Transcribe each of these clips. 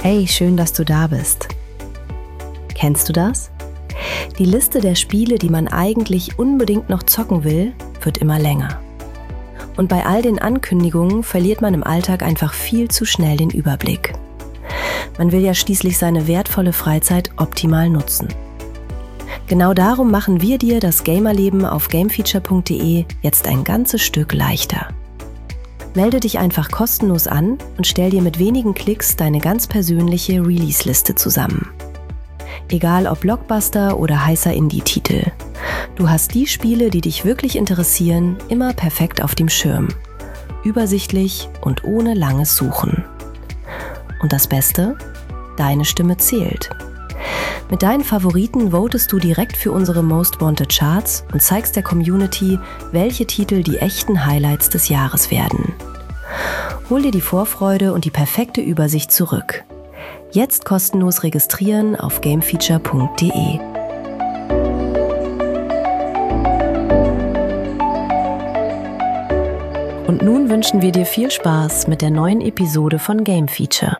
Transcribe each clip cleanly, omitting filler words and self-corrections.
Hey, schön, dass du da bist. Kennst du das? Die Liste der Spiele, die man eigentlich unbedingt noch zocken will, wird immer länger. Und bei all den Ankündigungen verliert man im Alltag einfach viel zu schnell den Überblick. Man will ja schließlich seine wertvolle Freizeit optimal nutzen. Genau darum machen wir dir das Gamerleben auf gamefeature.de jetzt ein ganzes Stück leichter. Melde dich einfach kostenlos an und stell dir mit wenigen Klicks deine ganz persönliche Release-Liste zusammen. Egal ob Blockbuster oder heißer Indie-Titel. Du hast die Spiele, die dich wirklich interessieren, immer perfekt auf dem Schirm. Übersichtlich und ohne langes Suchen. Und das Beste? Deine Stimme zählt. Mit deinen Favoriten votest du direkt für unsere Most Wanted Charts und zeigst der Community, welche Titel die echten Highlights des Jahres werden. Hol dir die Vorfreude und die perfekte Übersicht zurück. Jetzt kostenlos registrieren auf gamefeature.de. Und nun wünschen wir dir viel Spaß mit der neuen Episode von Game Feature.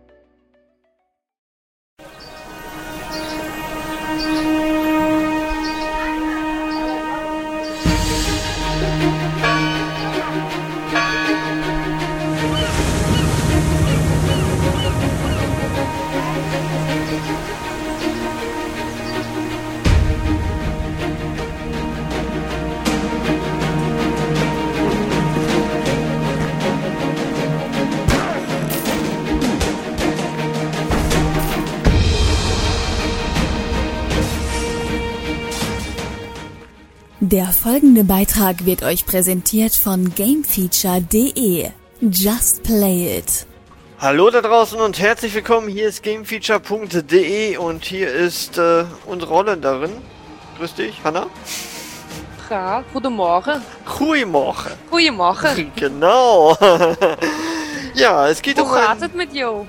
Der folgende Beitrag wird euch präsentiert von gamefeature.de. Just play it. Hallo da draußen und herzlich willkommen. Hier ist gamefeature.de und hier ist unsere Holländerin. Grüß dich, Hanna. Ja, goedemorgen. Goeiemorgen. Goedemorgen. Genau. Ja, es geht Hoe um gaat het met jou?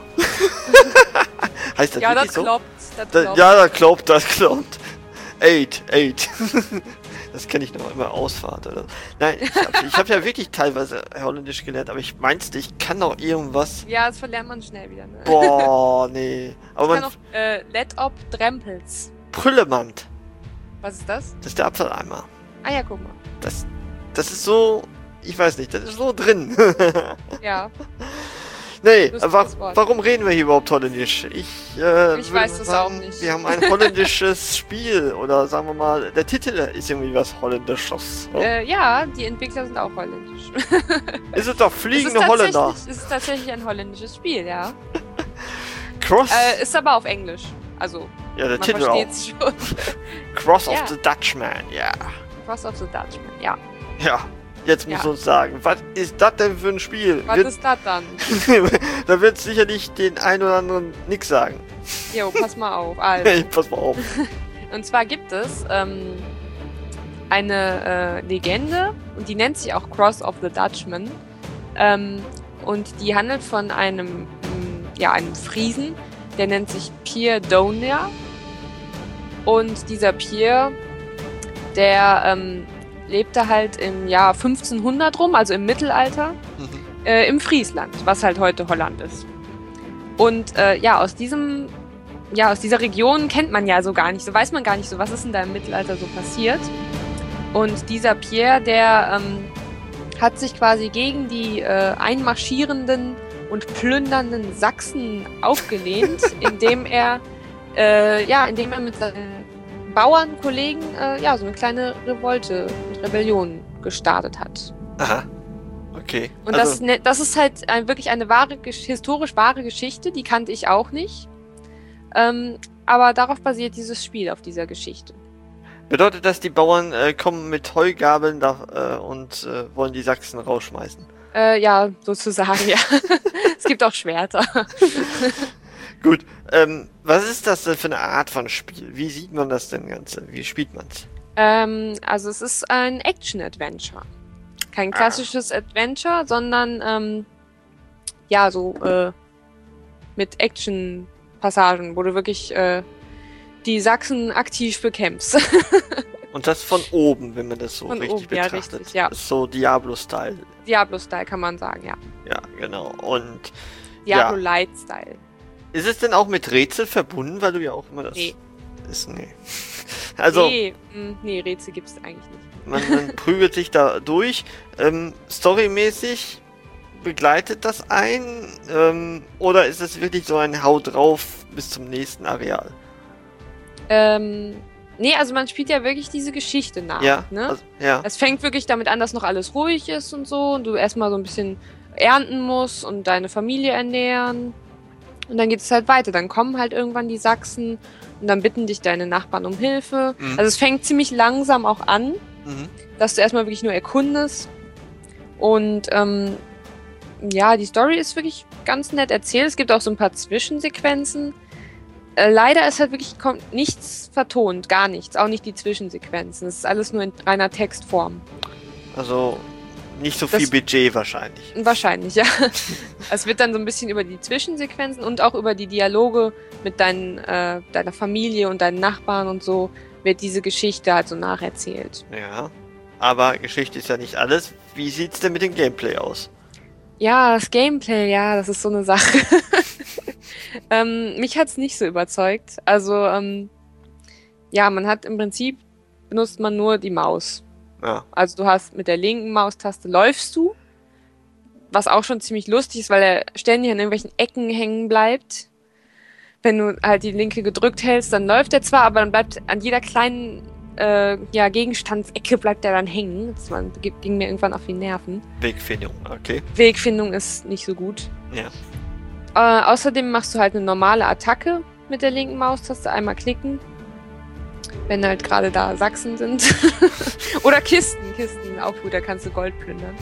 Heißt das Ja, wirklich das so? kloppt. Das kloppt. Ja, das kloppt. Eight. Das kenne ich noch immer Ausfahrt oder. Nein, ich hab ja wirklich teilweise Holländisch gelernt, aber ich meinst, ich kann noch irgendwas. Ja, das verlernt man schnell wieder, ne? Boah, nee. Aber ich man. kann noch Let op Drempels. Prüllemand. Was ist das? Das ist der Abfalleimer. Ah ja, guck mal. Das ist so. Ich weiß nicht, das ist so drin. Ja. Nee, Lustiges Wort. warum reden wir hier überhaupt Holländisch? Ich weiß das auch nicht. Wir haben ein holländisches Spiel oder sagen wir mal, der Titel ist irgendwie was Holländisches. Ja, die Entwickler sind auch holländisch. Ist es doch fliegende Holländer? Es ist tatsächlich ein holländisches Spiel, ja. Cross? Ist aber auf Englisch. Also, Ja, der man Titel auch. versteht's schon. Cross of Ja. the Dutchman, ja. Cross of the Dutchman, ja. Ja, jetzt musst du uns sagen, was ist das denn für ein Spiel? Was ist das dann? Da wird sicherlich den einen oder anderen nix sagen. Jo, pass mal auf. Also. Hey, pass mal auf. Und zwar gibt es eine Legende, und die nennt sich auch Cross of the Dutchman. Und die handelt von einem Friesen, der nennt sich Pier Donia. Und dieser Pier, der lebte halt im Jahr 1500 rum, also im Mittelalter, im Friesland, was halt heute Holland ist. Und aus dieser Region kennt man ja so gar nicht, so weiß man gar nicht so, was ist denn da im Mittelalter so passiert. Und dieser Pierre, der hat sich quasi gegen die einmarschierenden und plündernden Sachsen aufgelehnt, indem er mit seinen Bauernkollegen so eine kleine Revolte und Rebellion gestartet hat. Aha. Okay. Und das ist halt wirklich eine historisch wahre Geschichte, die kannte ich auch nicht. Aber darauf basiert dieses Spiel, auf dieser Geschichte. Bedeutet das, die Bauern kommen mit Heugabeln da und wollen die Sachsen rausschmeißen? Ja, sozusagen, ja. Es gibt auch Schwerter. Gut, was ist das denn für eine Art von Spiel? Wie sieht man das denn Ganze? Wie spielt man's? Also es ist ein Action-Adventure. Kein klassisches Adventure, sondern mit Action-Passagen, wo du wirklich die Sachsen aktiv bekämpfst. Und das von oben, wenn man das so von richtig oben, betrachtet. Ja, richtig, ja. Das ist so Diablo-Style. Diablo-Style kann man sagen, ja. Ja, genau. Und Diablo-Light-Style. Ist es denn auch mit Rätsel verbunden, weil du ja auch immer das... Nee. Nee. Also, Nee, Rätsel gibt's eigentlich nicht. man prügelt sich da durch. Storymäßig begleitet das ein? Oder ist es wirklich so ein Hau drauf bis zum nächsten Areal? Nee, also man spielt ja wirklich diese Geschichte nach, Ja, ne? also, ja. Es fängt wirklich damit an, dass noch alles ruhig ist und so und du erstmal so ein bisschen ernten musst und deine Familie ernähren. Und dann geht es halt weiter. Dann kommen halt irgendwann die Sachsen und dann bitten dich deine Nachbarn um Hilfe. Mhm. Also es fängt ziemlich langsam auch an, dass du erstmal wirklich nur erkundest. Und ja, die Story ist wirklich ganz nett erzählt. Es gibt auch so ein paar Zwischensequenzen. Leider ist halt wirklich nichts vertont, gar nichts. Auch nicht die Zwischensequenzen. Es ist alles nur in reiner Textform. Also nicht so viel Budget wahrscheinlich. Wahrscheinlich, ja. Es wird dann so ein bisschen über die Zwischensequenzen und auch über die Dialoge mit deiner Familie und deinen Nachbarn und so wird diese Geschichte halt so nacherzählt. Ja, aber Geschichte ist ja nicht alles. Wie sieht's denn mit dem Gameplay aus? Ja, das Gameplay, ja, das ist so eine Sache. Mich hat's nicht so überzeugt. Also, ja, man hat im Prinzip, benutzt man nur die Maus. Ja. Also du hast mit der linken Maustaste läufst du, was auch schon ziemlich lustig ist, weil er ständig an irgendwelchen Ecken hängen bleibt. Wenn du halt die linke gedrückt hältst, dann läuft er zwar, aber dann bleibt an jeder kleinen Gegenstandsecke bleibt er dann hängen. Das ging mir irgendwann auf die Nerven. Wegfindung, okay. Wegfindung ist nicht so gut. Ja. Außerdem machst du halt eine normale Attacke mit der linken Maustaste, einmal klicken. Wenn halt gerade da Sachsen sind. Oder Kisten, auch gut, da kannst du Gold plündern.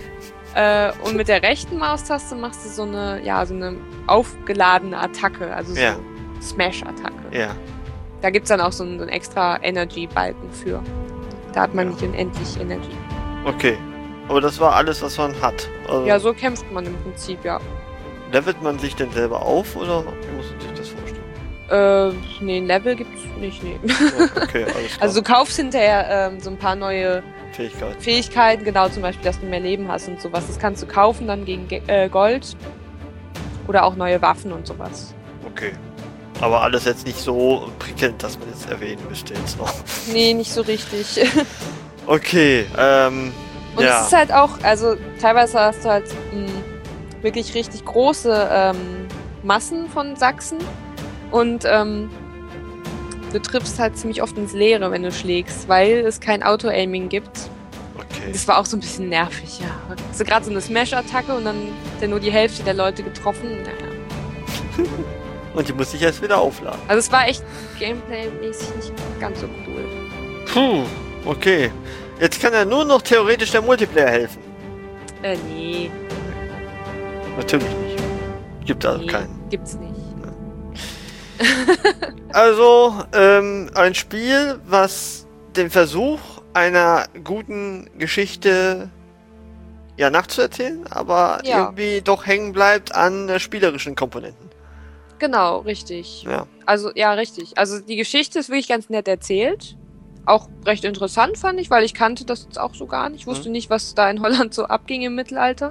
Und mit der rechten Maustaste machst du so eine aufgeladene Attacke, also so Ja. Smash-Attacke. Ja. Da gibt's dann auch so einen extra Energy-Balken für. Da hat man Ja. nicht unendlich Energy. Okay. Aber das war alles, was man hat. Also, Ja, so kämpft man im Prinzip, ja. levelt man sich denn selber auf oder wie muss man sich das vorstellen? Nee, ein Level gibt's nicht, nee. Oh, okay, alles klar. Also du kaufst hinterher so ein paar neue Fähigkeit. Fähigkeiten, genau, zum Beispiel, dass du mehr Leben hast und sowas. Das kannst du kaufen dann gegen Gold. Oder auch neue Waffen und sowas. Okay. Aber alles jetzt nicht so prickelnd, dass man jetzt erwähnen müsste jetzt noch. Nee, nicht so richtig. Okay, Und ja. es ist halt auch, also teilweise hast du halt wirklich richtig große Massen von Sachsen. Und du triffst halt ziemlich oft ins Leere, wenn du schlägst, weil es kein Auto-Aiming gibt. Okay. Das war auch so ein bisschen nervig, ja. Also gerade so eine Smash-Attacke und dann ist ja nur die Hälfte der Leute getroffen. Naja. Und die muss ich erst wieder aufladen. Also es war echt gameplay-mäßig nicht ganz so cool. Puh, okay. Jetzt kann ja nur noch theoretisch der Multiplayer helfen. Nee. Natürlich nicht. Gibt also Nee, keinen. gibt's nicht. Also, ein Spiel, was den Versuch einer guten Geschichte ja nachzuerzählen, aber Ja. irgendwie doch hängen bleibt an spielerischen Komponenten. Genau, richtig. Ja. Also, ja, richtig. Also die Geschichte ist wirklich ganz nett erzählt. Auch recht interessant fand ich, weil ich kannte das jetzt auch so gar nicht. Ich wusste nicht, was da in Holland so abging im Mittelalter.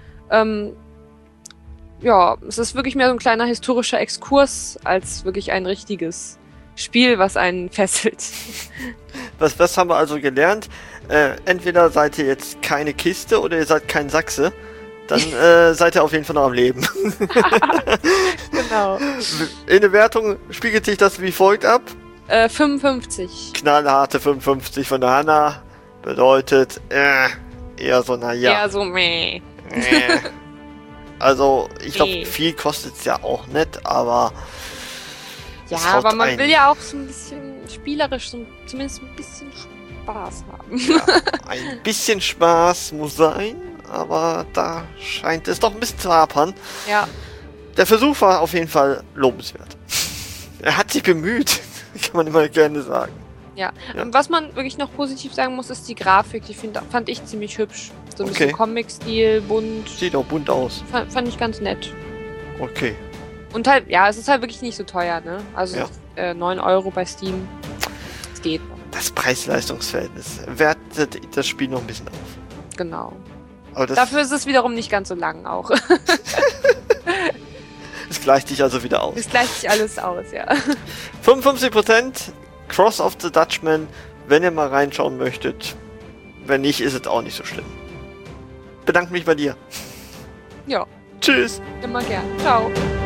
Ja, es ist wirklich mehr so ein kleiner historischer Exkurs als wirklich ein richtiges Spiel, was einen fesselt. Was haben wir also gelernt? Entweder seid ihr jetzt keine Kiste oder ihr seid kein Sachse. Dann seid ihr auf jeden Fall noch am Leben. Genau. In der Wertung spiegelt sich das wie folgt ab. 55. Knallharte 55 von der Hanna. Bedeutet, eher so, naja. Ja, so meh. Also, ich glaube, Nee. viel kostet es ja auch nicht, aber... Ja, es haut aber man ein. will ja auch so ein bisschen spielerisch, zumindest ein bisschen Spaß haben. Ja, ein bisschen Spaß muss sein, aber da scheint es doch ein bisschen zu hapern. Ja. Der Versuch war auf jeden Fall lobenswert. Er hat sich bemüht, kann man immer gerne sagen. Ja. Ja. Und was man wirklich noch positiv sagen muss, ist die Grafik. Die fand ich ziemlich hübsch. So ein Okay. bisschen Comic-Stil, bunt. Sieht auch bunt aus. Fand ich ganz nett. Okay. Und halt, ja, es ist halt wirklich nicht so teuer, ne? Also Ja. 9 Euro bei Steam. Es geht noch. Das Preis-Leistungs-Verhältnis wertet das Spiel noch ein bisschen auf. Genau. Aber das, Dafür ist es wiederum nicht ganz so lang auch. es gleicht sich also wieder aus. Es gleicht sich alles aus, ja. 55% Cross of the Dutchman, wenn ihr mal reinschauen möchtet. Wenn nicht, ist es auch nicht so schlimm. Bedanke mich bei dir. Ja, Tschüss. immer gern. Ciao.